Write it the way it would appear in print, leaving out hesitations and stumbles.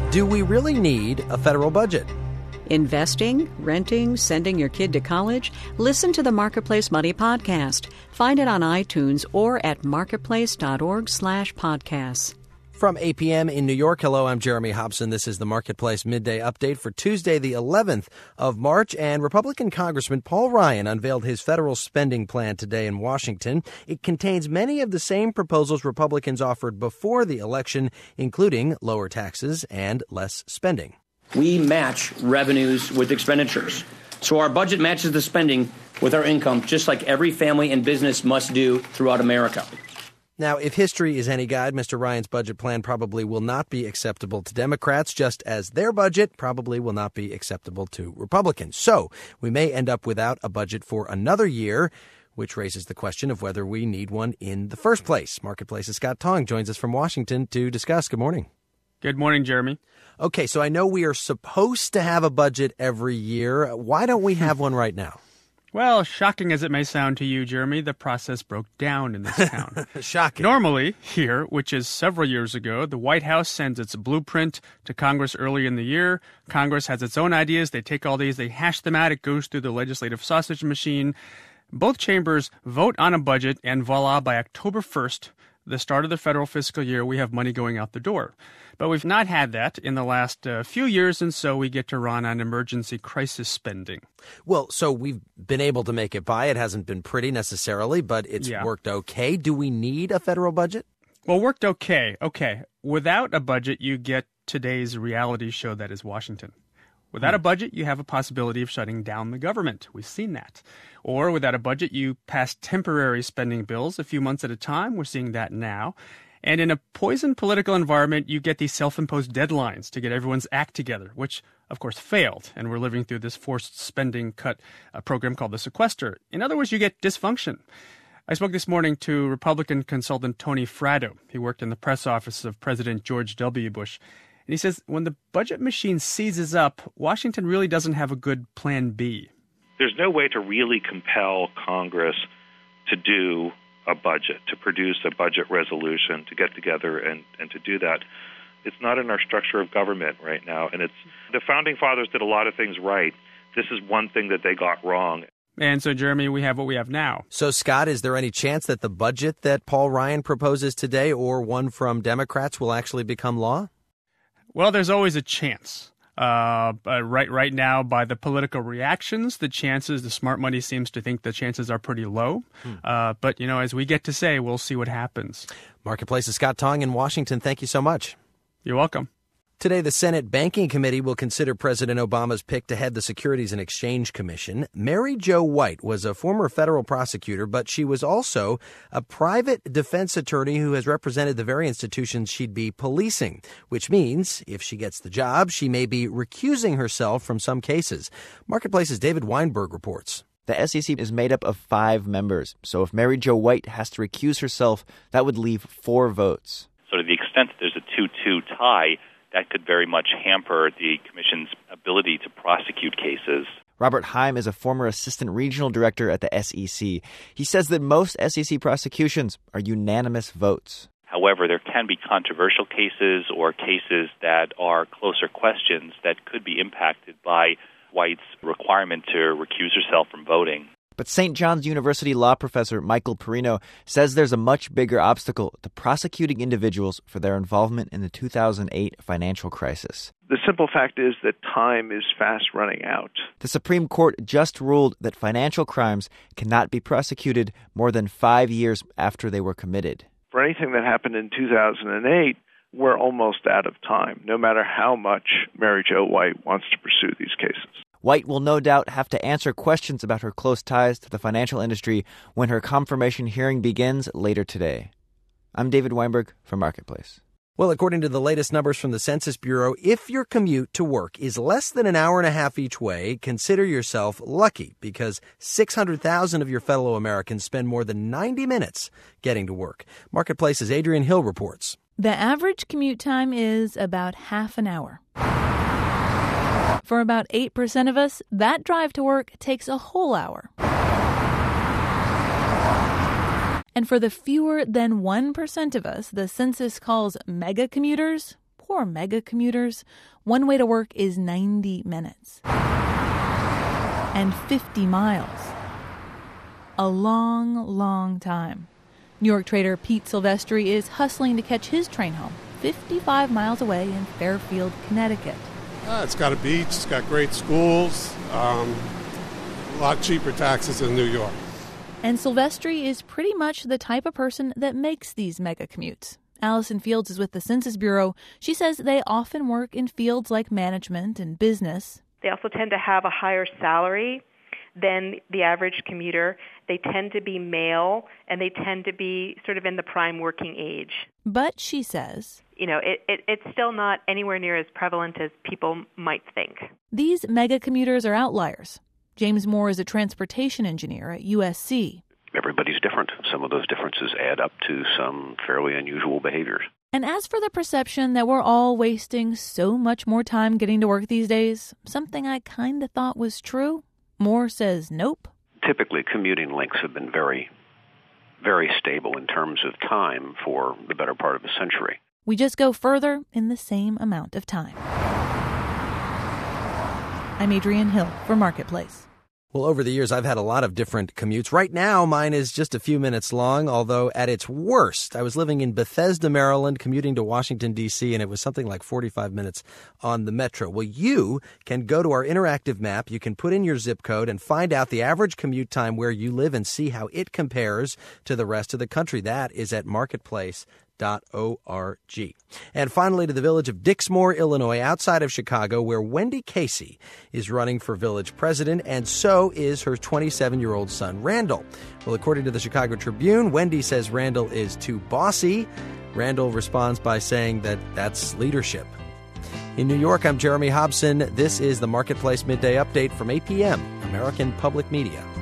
Do we really need a federal budget? Investing, renting, sending your kid to college? Listen to the Marketplace Money podcast. Find it on iTunes or at marketplace.org/podcasts. From 8 p.m. in New York, hello, I'm Jeremy Hobson. This is the Marketplace Midday Update for Tuesday, the 11th of March. And Republican Congressman Paul Ryan unveiled his federal spending plan today in Washington. It contains many of the same proposals Republicans offered before the election, including lower taxes and less spending. We match revenues with expenditures. So our budget matches the spending with our income, just like every family and business must do throughout America. Now, if history is any guide, Mr. Ryan's budget plan probably will not be acceptable to Democrats, just as their budget probably will not be acceptable to Republicans. So we may end up without a budget for another year, which raises the question of whether we need one in the first place. Marketplace's Scott Tong joins us from Washington to discuss. Good morning. Good morning, Jeremy. Okay, so I know we are supposed to have a budget every year. Why don't we have one right now? Well, shocking as it may sound to you, Jeremy, the process broke down in this town. Shocking. Normally, here, which is several years ago, the White House sends its blueprint to Congress early in the year. Congress has its own ideas. They take all these, they hash them out. It goes through the legislative sausage machine. Both chambers vote on a budget, and voila, by October 1st, the start of the federal fiscal year, we have money going out the door. But we've not had that in the last few years, and so we get to run on emergency crisis spending. Well, so we've been able to make it by. It hasn't been pretty necessarily, but it's worked okay. Do we need a federal budget? Well, worked okay. Okay. Without a budget, you get today's reality show that is Washington. Without a budget, you have a possibility of shutting down the government. We've seen that. Or without a budget, you pass temporary spending bills a few months at a time. We're seeing that now. And in a poisoned political environment, you get these self-imposed deadlines to get everyone's act together, which, of course, failed. And we're living through this forced spending cut program called the sequester. In other words, you get dysfunction. I spoke this morning to Republican consultant Tony Fratto. He worked in the press office of President George W. Bush. And he says when the budget machine seizes up, Washington really doesn't have a good plan B. There's no way to really compel Congress to do a budget, to produce a budget resolution, to get together and to do that. It's not in our structure of government right now. And it's the Founding Fathers did a lot of things right. This is one thing that they got wrong. And so, Jeremy, we have what we have now. So, Scott, is there any chance that the budget that Paul Ryan proposes today or one from Democrats will actually become law? Well, there's always a chance. Right now, by the political reactions, the smart money seems to think the chances are pretty low. But, as we get to say, we'll see what happens. Marketplace's Scott Tong in Washington. Thank you so much. You're welcome. Today, the Senate Banking Committee will consider President Obama's pick to head the Securities and Exchange Commission. Mary Jo White was a former federal prosecutor, but she was also a private defense attorney who has represented the very institutions she'd be policing, which means if she gets the job, she may be recusing herself from some cases. Marketplace's David Weinberg reports. The SEC is made up of 5 members, so if Mary Jo White has to recuse herself, that would leave 4 votes. So to the extent that there's a 2-2 tie, that could very much hamper the Commission's ability to prosecute cases. Robert Heim is a former assistant regional director at the SEC. He says that most SEC prosecutions are unanimous votes. However, there can be controversial cases or cases that are closer questions that could be impacted by White's requirement to recuse herself from voting. But St. John's University law professor Michael Perino says there's a much bigger obstacle to prosecuting individuals for their involvement in the 2008 financial crisis. The simple fact is that time is fast running out. The Supreme Court just ruled that financial crimes cannot be prosecuted more than 5 years after they were committed. For anything that happened in 2008, we're almost out of time, no matter how much Mary Jo White wants to pursue these cases. White will no doubt have to answer questions about her close ties to the financial industry when her confirmation hearing begins later today. I'm David Weinberg for Marketplace. Well, according to the latest numbers from the Census Bureau, if your commute to work is less than an hour and a half each way, consider yourself lucky because 600,000 of your fellow Americans spend more than 90 minutes getting to work. Marketplace's Adrian Hill reports. The average commute time is about half an hour. For about 8% of us, that drive to work takes a whole hour. And for the fewer than 1% of us the census calls mega commuters, Poor mega commuters. One way to work is 90 minutes. And 50 miles. A long, long time. New York trader Pete Silvestri is hustling to catch his train home, 55 miles away in Fairfield, Connecticut. It's got a beach, it's got great schools, a lot cheaper taxes than New York. And Silvestri is pretty much the type of person that makes these mega commutes. Allison Fields is with the Census Bureau. She says they often work in fields like management and business. They also tend to have a higher salary than the average commuter. They tend to be male, and they tend to be sort of in the prime working age. But she says, it's still not anywhere near as prevalent as people might think. These mega commuters are outliers. James Moore is a transportation engineer at USC. Everybody's different. Some of those differences add up to some fairly unusual behaviors. And as for the perception that we're all wasting so much more time getting to work these days, something I kind of thought was true, Moore says nope. Typically, commuting lengths have been very, very stable in terms of time for the better part of a century. We just go further in the same amount of time. I'm Adrienne Hill for Marketplace. Well, over the years, I've had a lot of different commutes. Right now, mine is just a few minutes long, although at its worst, I was living in Bethesda, Maryland, commuting to Washington, D.C., and it was something like 45 minutes on the metro. Well, you can go to our interactive map. You can put in your zip code and find out the average commute time where you live and see how it compares to the rest of the country. That is at marketplace.org. And finally, to the village of Dixmoor, Illinois, outside of Chicago, where Wendy Casey is running for village president, and so is her 27-year-old son, Randall. Well, according to the Chicago Tribune, Wendy says Randall is too bossy. Randall responds by saying that that's leadership. In New York, I'm Jeremy Hobson. This is the Marketplace Midday Update from APM, American Public Media.